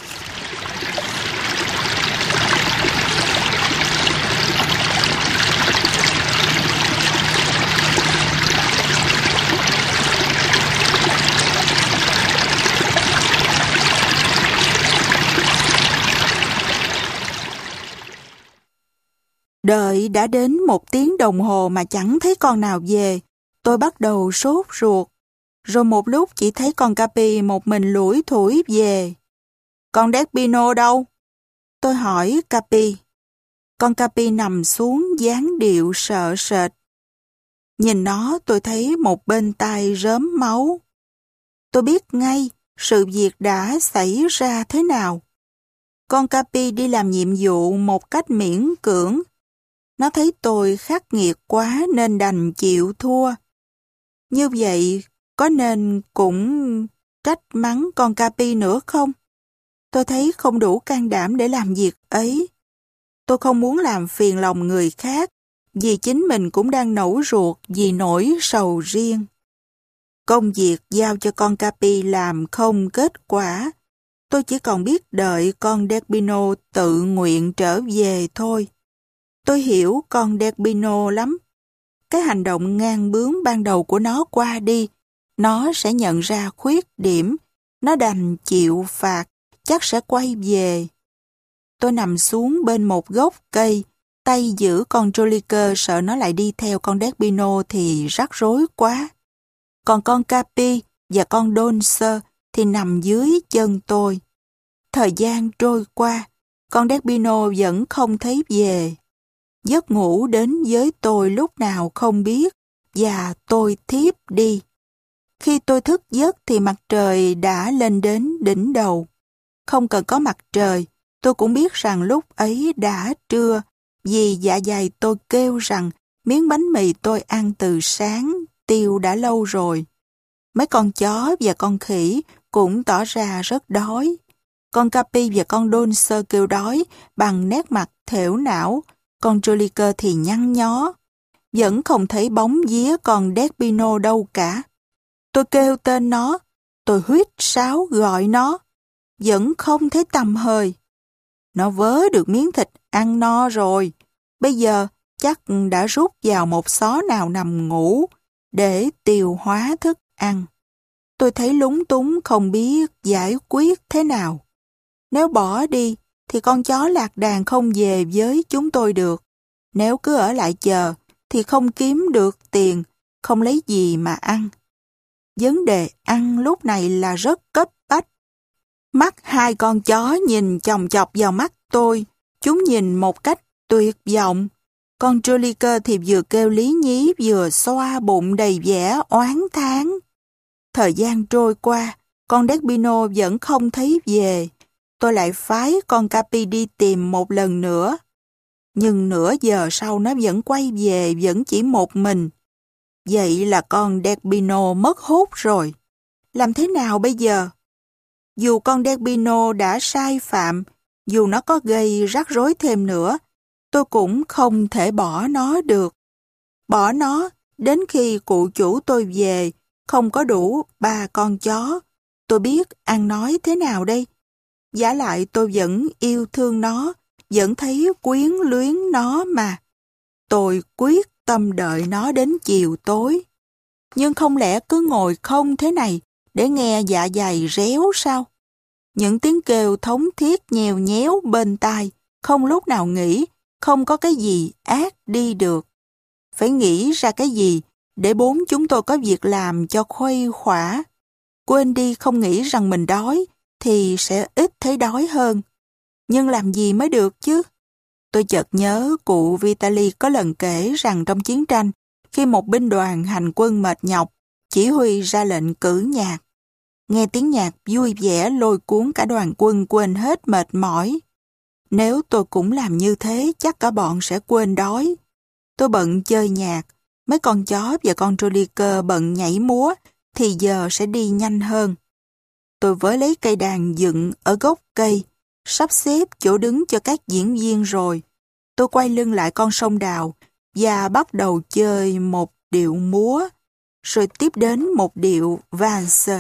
Đợi đã đến một tiếng đồng hồ mà chẳng thấy con nào về. Tôi bắt đầu sốt ruột. Rồi một lúc chỉ thấy con Capi một mình lủi thủi về. Con Delpino đâu? Tôi hỏi Capi. Con Capi nằm xuống dáng điệu sợ sệt. Nhìn nó tôi thấy một bên tai rớm máu. Tôi biết ngay sự việc đã xảy ra thế nào. Con Capi đi làm nhiệm vụ một cách miễn cưỡng. Nó thấy tôi khắc nghiệt quá nên đành chịu thua. Như vậy, có nên cũng trách mắng con Capi nữa không? Tôi thấy không đủ can đảm để làm việc ấy. Tôi không muốn làm phiền lòng người khác, vì chính mình cũng đang nổi ruột vì nỗi sầu riêng. Công việc giao cho con Capi làm không kết quả. Tôi chỉ còn biết đợi con Delpino tự nguyện trở về thôi. Tôi hiểu con Delpino lắm. Cái hành động ngang bướng ban đầu của nó qua đi, nó sẽ nhận ra khuyết điểm, nó đành chịu phạt, chắc sẽ quay về. Tôi nằm xuống bên một gốc cây, tay giữ con Jolicoeur sợ nó lại đi theo con Delpino thì rắc rối quá. Còn con Capi và con Donser thì nằm dưới chân tôi. Thời gian trôi qua, con Delpino vẫn không thấy về. Giấc ngủ đến với tôi lúc nào không biết, và tôi thiếp đi. Khi tôi thức giấc thì mặt trời đã lên đến đỉnh đầu. Không cần có mặt trời, tôi cũng biết rằng lúc ấy đã trưa, vì dạ dày tôi kêu rằng miếng bánh mì tôi ăn từ sáng tiêu đã lâu rồi. Mấy con chó và con khỉ cũng tỏ ra rất đói. Con Capi và con Dulce kêu đói bằng nét mặt thểu não, con Jolicoeur thì nhăn nhó. Vẫn không thấy bóng vía con Delpino đâu cả. Tôi kêu tên nó, tôi huýt sáo gọi nó, vẫn không thấy tăm hơi. Nó vớ được miếng thịt ăn no rồi, bây giờ chắc đã rút vào một xó nào nằm ngủ để tiêu hóa thức ăn. Tôi thấy lúng túng không biết giải quyết thế nào. Nếu bỏ đi thì con chó lạc đàn không về với chúng tôi được. Nếu cứ ở lại chờ thì không kiếm được tiền, không lấy gì mà ăn. Vấn đề ăn lúc này là rất cấp bách. Mắt hai con chó nhìn chòng chọc vào mắt tôi. Chúng nhìn một cách tuyệt vọng. Con Jolicoeur thì vừa kêu lý nhí vừa xoa bụng đầy vẻ oán thán. Thời gian trôi qua, con Delpino vẫn không thấy về. Tôi lại phái con Capi đi tìm một lần nữa. Nhưng nửa giờ sau nó vẫn quay về, vẫn chỉ một mình. Vậy là con Delpino mất hút rồi. Làm thế nào bây giờ? Dù con Delpino đã sai phạm, dù nó có gây rắc rối thêm nữa, tôi cũng không thể bỏ nó được. Bỏ nó đến khi cụ chủ tôi về, không có đủ ba con chó. Tôi biết ăn nói thế nào đây? Vả lại tôi vẫn yêu thương nó, vẫn thấy quyến luyến nó mà. Tôi quyết tâm đợi nó đến chiều tối. Nhưng không lẽ cứ ngồi không thế này để nghe dạ dày réo sao? Những tiếng kêu thống thiết nhèo nhéo bên tai, không lúc nào nghỉ, không có cái gì ác đi được. Phải nghĩ ra cái gì để bốn chúng tôi có việc làm cho khuây khỏa. Quên đi không nghĩ rằng mình đói thì sẽ ít thấy đói hơn. Nhưng làm gì mới được chứ? Tôi chợt nhớ cụ Vitali có lần kể rằng trong chiến tranh, khi một binh đoàn hành quân mệt nhọc, chỉ huy ra lệnh cử nhạc. Nghe tiếng nhạc vui vẻ lôi cuốn cả đoàn quân quên hết mệt mỏi. Nếu tôi cũng làm như thế, chắc cả bọn sẽ quên đói. Tôi bận chơi nhạc, mấy con chó và con Jolicoeur bận nhảy múa, thì giờ sẽ đi nhanh hơn. Tôi với lấy cây đàn dựng ở gốc cây, sắp xếp chỗ đứng cho các diễn viên rồi. Tôi quay lưng lại con sông đào và bắt đầu chơi một điệu múa, rồi tiếp đến một điệu valse.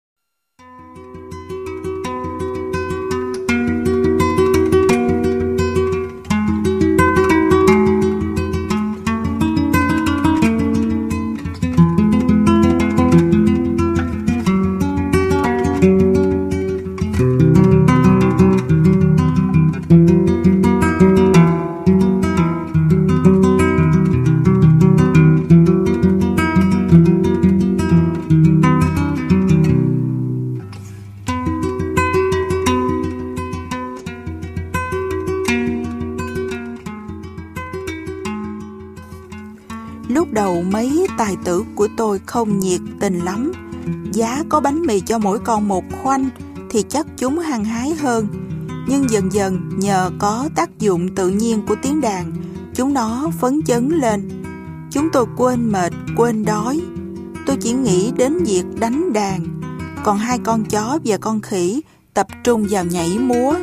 Lúc đầu mấy tài tử của tôi không nhiệt tình lắm. Giá có bánh mì cho mỗi con một khoanh thì chắc chúng hăng hái hơn. Nhưng dần dần nhờ có tác dụng tự nhiên của tiếng đàn, chúng nó phấn chấn lên. Chúng tôi quên mệt, quên đói. Tôi chỉ nghĩ đến việc đánh đàn. Còn hai con chó và con khỉ tập trung vào nhảy múa.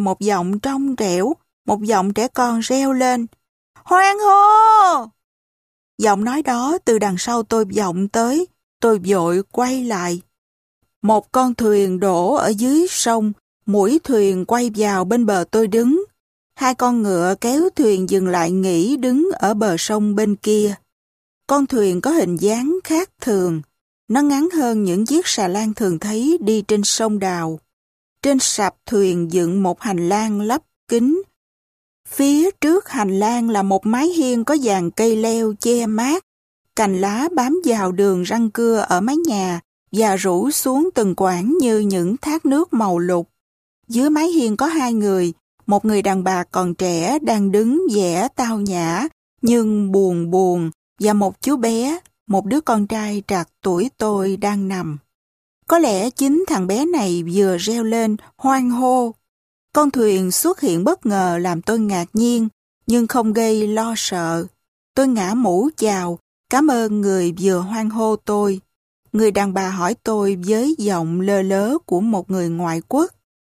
một giọng trong trẻo, một giọng trẻ con reo lên. Hoan hô! Giọng nói đó từ đằng sau tôi vọng tới, tôi vội quay lại. Một con thuyền đổ ở dưới sông, mũi thuyền quay vào bên bờ tôi đứng. Hai con ngựa kéo thuyền dừng lại nghỉ đứng ở bờ sông bên kia. Con thuyền có hình dáng khác thường. Nó ngắn hơn những chiếc xà lan thường thấy đi trên sông Đào. Trên sạp thuyền dựng một hành lang lắp kính. Phía trước hành lang là một mái hiên có dàn cây leo che mát. Cành lá bám vào đường răng cưa ở mái nhà và rủ xuống từng quãng như những thác nước màu lục. Dưới mái hiên có hai người, một người đàn bà còn trẻ đang đứng vẻ tao nhã nhưng buồn buồn, và một chú bé, một đứa con trai trạc tuổi tôi đang nằm. Có lẽ chính thằng bé này vừa reo lên hoan hô. Con thuyền xuất hiện bất ngờ làm tôi ngạc nhiên, nhưng không gây lo sợ. Tôi ngã mũ chào, cảm ơn người vừa hoan hô tôi. Người đàn bà hỏi tôi với giọng lơ lớ của một người ngoại quốc.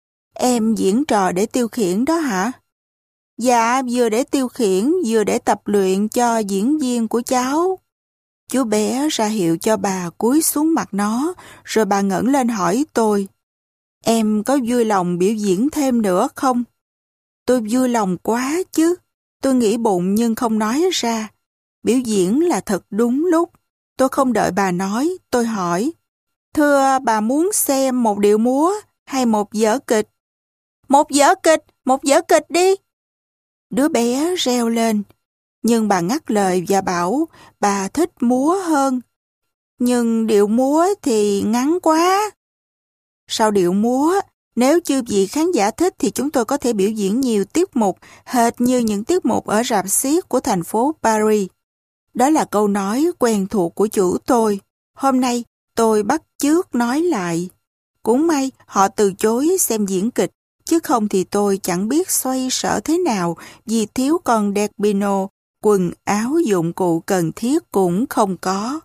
Em diễn trò để tiêu khiển đó hả? Dạ, vừa để tiêu khiển, vừa để tập luyện cho diễn viên của cháu. Chú bé ra hiệu cho bà cúi xuống mặt nó, rồi bà ngẩng lên hỏi tôi. Em có vui lòng biểu diễn thêm nữa không? Tôi vui lòng quá chứ. Tôi nghĩ bụng nhưng không nói ra. Biểu diễn là thật đúng lúc. Tôi không đợi bà nói, tôi hỏi. Thưa, bà muốn xem một điệu múa hay một vở kịch? Một vở kịch, một vở kịch đi. Đứa bé reo lên. Nhưng bà ngắt lời và bảo bà thích múa hơn. Nhưng điệu múa thì ngắn quá. Sau điệu múa, nếu chư vị khán giả thích thì chúng tôi có thể biểu diễn nhiều tiết mục hệt như những tiết mục ở rạp xiếc của thành phố Paris. Đó là câu nói quen thuộc của chủ tôi. Hôm nay tôi bắt chước nói lại. Cũng may họ từ chối xem diễn kịch, chứ không thì tôi chẳng biết xoay sở thế nào vì thiếu con Derbino, quần áo dụng cụ cần thiết cũng không có.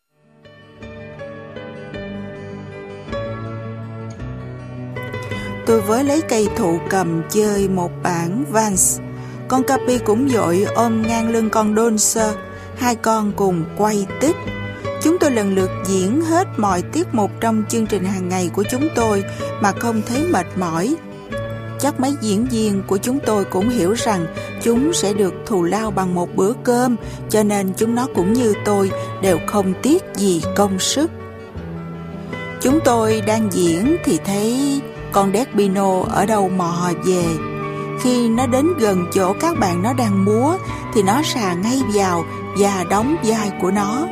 Tôi với lấy cây thụ cầm chơi một bản vals. Con Capi cũng vội ôm ngang lưng con Dolce. Hai con cùng quay tích. Chúng tôi lần lượt diễn hết mọi tiết mục trong chương trình hàng ngày của chúng tôi mà không thấy mệt mỏi. Chắc mấy diễn viên của chúng tôi cũng hiểu rằng chúng sẽ được thù lao bằng một bữa cơm, cho nên chúng nó cũng như tôi đều không tiếc gì công sức. Chúng tôi đang diễn thì thấy con Derbino ở đâu mò về. Khi nó đến gần chỗ các bạn nó đang múa thì nó sà ngay vào và đóng vai của nó.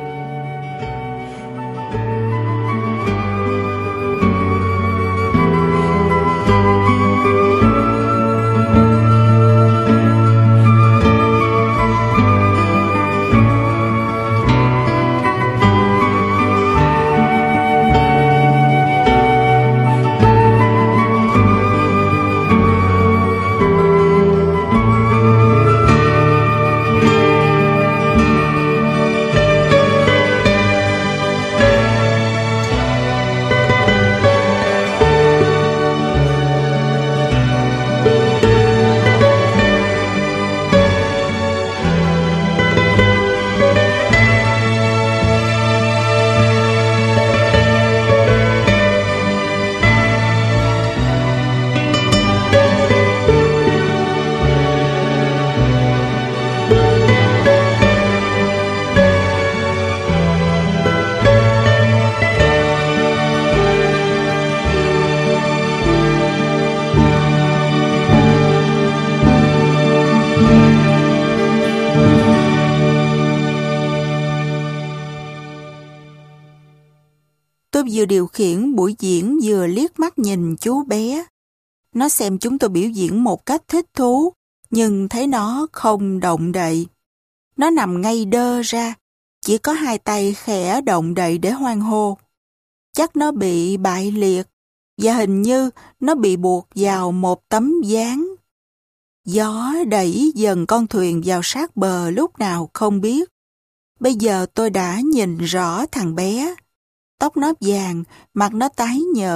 Tôi vừa điều khiển buổi diễn vừa liếc mắt nhìn chú bé. Nó xem chúng tôi biểu diễn một cách thích thú, nhưng thấy nó không động đậy. Nó nằm ngay đơ ra, chỉ có hai tay khẽ động đậy để hoan hô. Chắc nó bị bại liệt, và hình như nó bị buộc vào một tấm ván. Gió đẩy dần con thuyền vào sát bờ lúc nào không biết. Bây giờ tôi đã nhìn rõ thằng bé. Tóc nó vàng, mặt nó tái nhợt,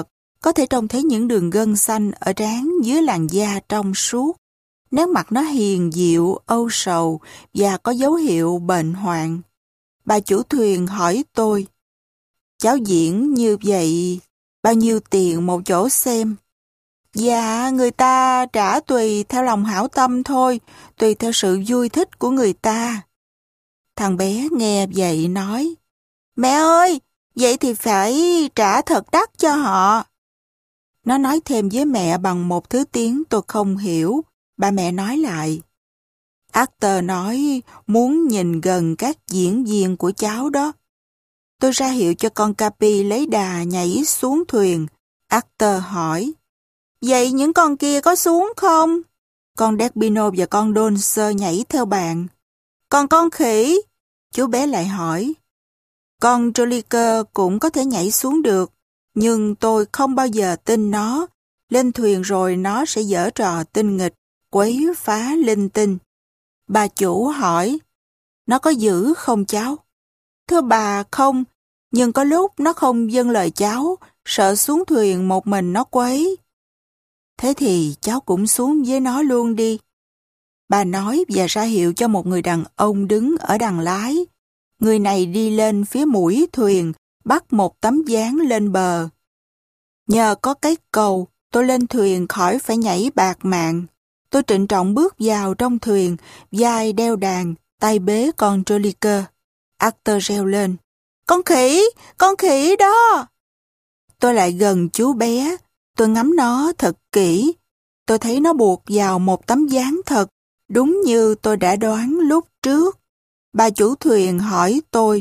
Có thể trông thấy những đường gân xanh ở trán dưới làn da trong suốt. Nét mặt nó hiền dịu, âu sầu và có dấu hiệu bệnh hoạn. Bà chủ thuyền hỏi tôi, cháu diễn như vậy, bao nhiêu tiền một chỗ xem? Dạ, người ta trả tùy theo lòng hảo tâm thôi, tùy theo sự vui thích của người ta. Thằng bé nghe vậy nói, mẹ ơi, vậy thì phải trả thật đắt cho họ. Nó nói thêm với mẹ bằng một thứ tiếng tôi không hiểu. Bà mẹ nói lại, Arthur nói muốn nhìn gần các diễn viên của cháu đó. Tôi ra hiệu cho con Capi lấy đà nhảy xuống thuyền. Arthur hỏi, vậy những con kia có xuống không? Con Derbino và con Dolce nhảy theo bạn. Còn con khỉ? Chú bé lại hỏi. Con Jolicoeur cũng có thể nhảy xuống được, nhưng tôi không bao giờ tin nó. Lên thuyền rồi nó sẽ giở trò tinh nghịch, quấy phá linh tinh. Bà chủ hỏi, nó có dữ không cháu? Thưa bà, không, nhưng có lúc nó không vâng lời cháu, sợ xuống thuyền một mình nó quấy. Thế thì cháu cũng xuống với nó luôn đi. Bà nói và ra hiệu cho một người đàn ông đứng ở đằng lái. Người này đi lên phía mũi thuyền, bắt một tấm ván lên bờ. Nhờ có cái cầu, tôi lên thuyền khỏi phải nhảy bạt mạng. Tôi trịnh trọng bước vào trong thuyền, vai đeo đàn, tay bế con Jolicoeur. Arthur reo lên, con khỉ, con khỉ đó. Tôi lại gần chú bé, tôi ngắm nó thật kỹ. Tôi thấy nó buộc vào một tấm ván thật, đúng như tôi đã đoán lúc trước. Bà chủ thuyền hỏi tôi,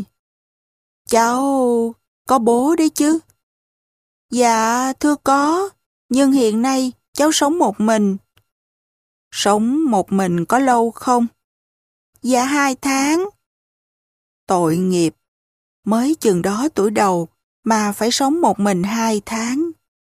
cháu có bố đấy chứ? Dạ, thưa có, nhưng hiện nay cháu sống một mình. Sống một mình có lâu không? Dạ hai tháng. Tội nghiệp, mới chừng đó tuổi đầu mà phải sống một mình hai tháng.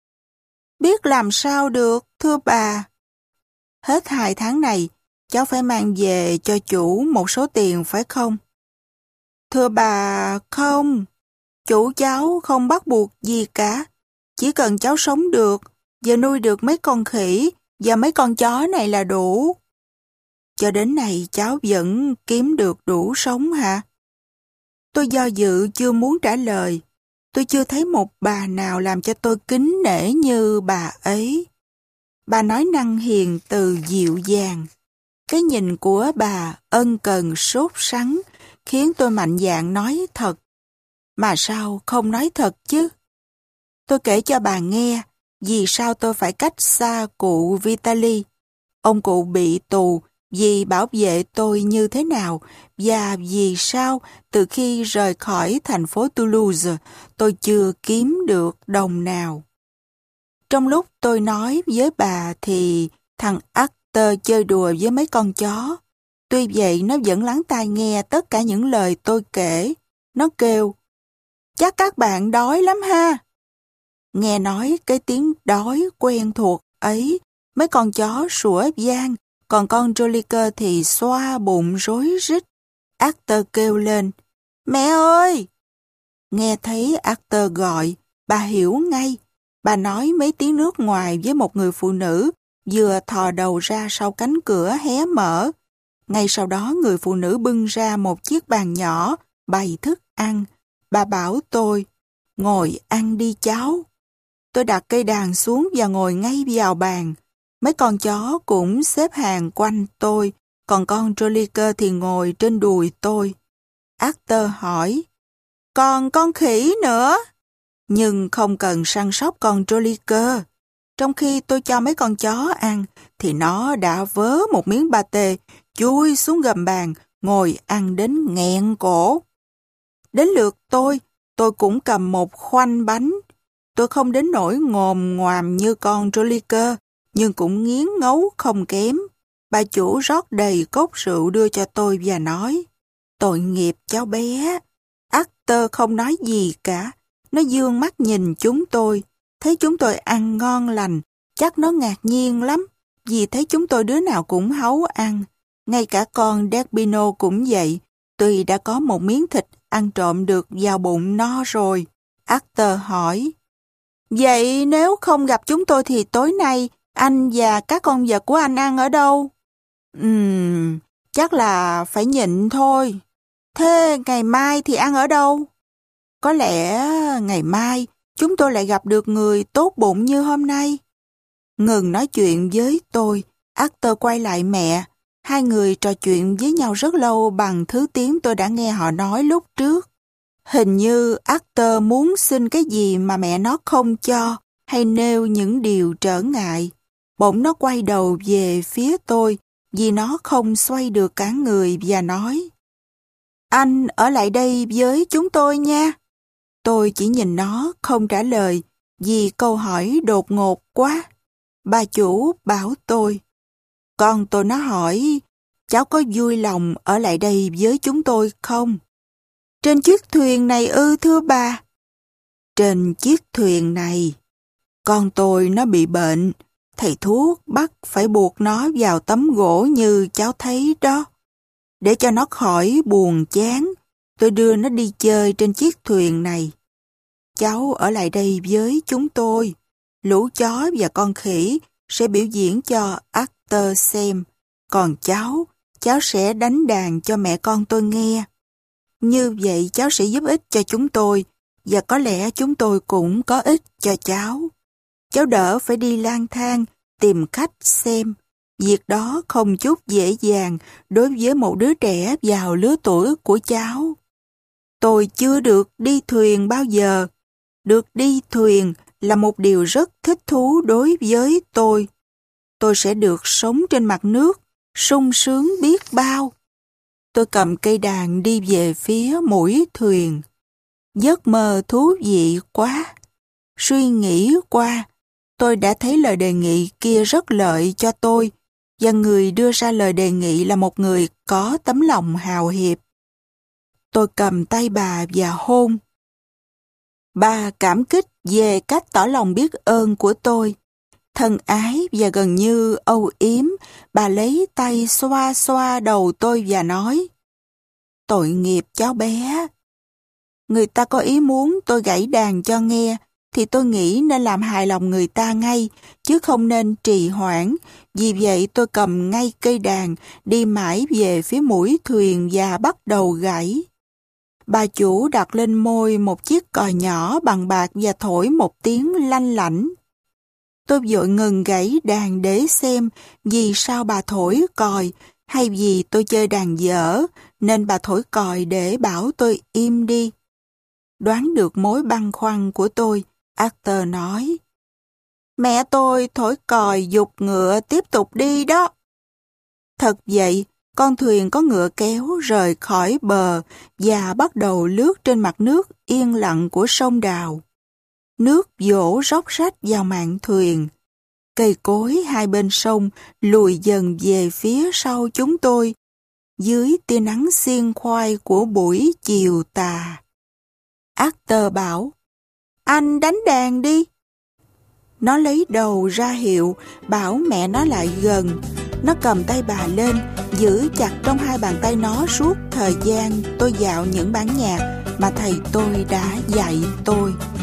Biết làm sao được, thưa bà. Hết hai tháng này, cháu phải mang về cho chủ một số tiền phải không? Thưa bà, không. Chủ cháu không bắt buộc gì cả. Chỉ cần cháu sống được và nuôi được mấy con khỉ và mấy con chó này là đủ. Cho đến nay cháu vẫn kiếm được đủ sống hả? Tôi do dự chưa muốn trả lời. Tôi chưa thấy một bà nào làm cho tôi kính nể như bà ấy. Bà nói năng hiền từ dịu dàng. Cái nhìn của bà ân cần sốt sắng khiến tôi mạnh dạn nói thật. Mà sao không nói thật chứ? Tôi kể cho bà nghe vì sao tôi phải cách xa cụ Vitali. Ông cụ bị tù vì bảo vệ tôi như thế nào và vì sao từ khi rời khỏi thành phố Toulouse tôi chưa kiếm được đồng nào. Trong lúc tôi nói với bà thì thằng Arthur chơi đùa với mấy con chó. Tuy vậy nó vẫn lắng tai nghe tất cả những lời tôi kể. Nó kêu, chắc các bạn đói lắm ha. Nghe nói cái tiếng đói quen thuộc ấy, mấy con chó sủa vang, còn con Jolicoeur thì xoa bụng rối rít. Arthur kêu lên, mẹ ơi! Nghe thấy Arthur gọi, bà hiểu ngay. Bà nói mấy tiếng nước ngoài với một người phụ nữ vừa thò đầu ra sau cánh cửa hé mở. Ngay sau đó người phụ nữ bưng ra một chiếc bàn nhỏ, bày thức ăn. Bà bảo tôi, ngồi ăn đi cháu. Tôi đặt cây đàn xuống và ngồi ngay vào bàn. Mấy con chó cũng xếp hàng quanh tôi, còn con Jolicoeur thì ngồi trên đùi tôi. Arthur hỏi, còn con khỉ nữa? Nhưng không cần săn sóc con Jolicoeur. Trong khi tôi cho mấy con chó ăn, thì nó đã vớ một miếng pate, chui xuống gầm bàn, ngồi ăn đến nghẹn cổ. Đến lượt tôi, tôi cũng cầm một khoanh bánh. Tôi không đến nỗi ngồm ngoàm như con Jolicoeur, nhưng cũng nghiến ngấu không kém. Bà chủ rót đầy cốc rượu đưa cho tôi và nói, tội nghiệp cháu bé. Arthur không nói gì cả. Nó dương mắt nhìn chúng tôi. Thấy chúng tôi ăn ngon lành, chắc nó ngạc nhiên lắm, vì thấy chúng tôi đứa nào cũng háu ăn. Ngay cả con Derbino cũng vậy, tuy đã có một miếng thịt ăn trộm được vào bụng no rồi. Arthur hỏi, Vậy nếu không gặp chúng tôi thì tối nay anh và các con vật của anh ăn ở đâu? Ừm, chắc là phải nhịn thôi. Thế ngày mai thì ăn ở đâu? Có lẽ ngày mai chúng tôi lại gặp được người tốt bụng như hôm nay. Ngừng nói chuyện với tôi, Arthur quay lại mẹ. Hai người trò chuyện với nhau rất lâu bằng thứ tiếng tôi đã nghe họ nói lúc trước. Hình như Arthur muốn xin cái gì mà mẹ nó không cho, hay nêu những điều trở ngại. Bỗng nó quay đầu về phía tôi, vì nó không xoay được cả người và nói: Anh ở lại đây với chúng tôi nha. Tôi chỉ nhìn nó không trả lời, vì câu hỏi đột ngột quá. Bà chủ bảo tôi: Con tôi nó hỏi, cháu có vui lòng ở lại đây với chúng tôi không? Trên chiếc thuyền này ư thưa bà? Trên chiếc thuyền này. Con tôi nó bị bệnh, thầy thuốc bắt phải buộc nó vào tấm gỗ như cháu thấy đó. Để cho nó khỏi buồn chán, tôi đưa nó đi chơi trên chiếc thuyền này. Cháu ở lại đây với chúng tôi. Lũ chó và con khỉ sẽ biểu diễn cho Arthur xem. Còn cháu, cháu sẽ đánh đàn cho mẹ con tôi nghe. Như vậy cháu sẽ giúp ích cho chúng tôi, và có lẽ chúng tôi cũng có ích cho cháu. Cháu đỡ phải đi lang thang, tìm khách xem. Việc đó không chút dễ dàng đối với một đứa trẻ vào lứa tuổi của cháu. Tôi chưa được đi thuyền bao giờ. Được đi thuyền là một điều rất thích thú đối với tôi. Tôi sẽ được sống trên mặt nước, sung sướng biết bao. Tôi cầm cây đàn đi về phía mũi thuyền. Giấc mơ thú vị quá. Suy nghĩ qua, tôi đã thấy lời đề nghị kia rất lợi cho tôi, và người đưa ra lời đề nghị là một người có tấm lòng hào hiệp. Tôi cầm tay bà và hôn. Bà cảm kích về cách tỏ lòng biết ơn của tôi. Thân ái và gần như âu yếm, bà lấy tay xoa xoa đầu tôi và nói: Tội nghiệp cháu bé. Người ta có ý muốn tôi gảy đàn cho nghe, thì tôi nghĩ nên làm hài lòng người ta ngay, chứ không nên trì hoãn. Vì vậy tôi cầm ngay cây đàn, đi mãi về phía mũi thuyền và bắt đầu gảy. Bà chủ đặt lên môi một chiếc còi nhỏ bằng bạc và thổi một tiếng lanh lảnh. Tôi vội ngừng gảy đàn để xem vì sao bà thổi còi, hay vì tôi chơi đàn dở, nên bà thổi còi để bảo tôi im đi. Đoán được mối băn khoăn của tôi, Arthur nói: Mẹ tôi thổi còi giục ngựa tiếp tục đi đó. Thật vậy, con thuyền có ngựa kéo rời khỏi bờ và bắt đầu lướt trên mặt nước yên lặng của sông Đào. Nước vỗ róc rách vào mạn thuyền. Cây cối hai bên sông lùi dần về phía sau chúng tôi, dưới tia nắng xiên khoai của buổi chiều tà. Arthur bảo: Anh đánh đàn đi. Nó lấy đầu ra hiệu, bảo mẹ nó lại gần. Nó cầm tay bà lên, giữ chặt trong hai bàn tay nó suốt thời gian tôi dạo những bản nhạc mà thầy tôi đã dạy tôi.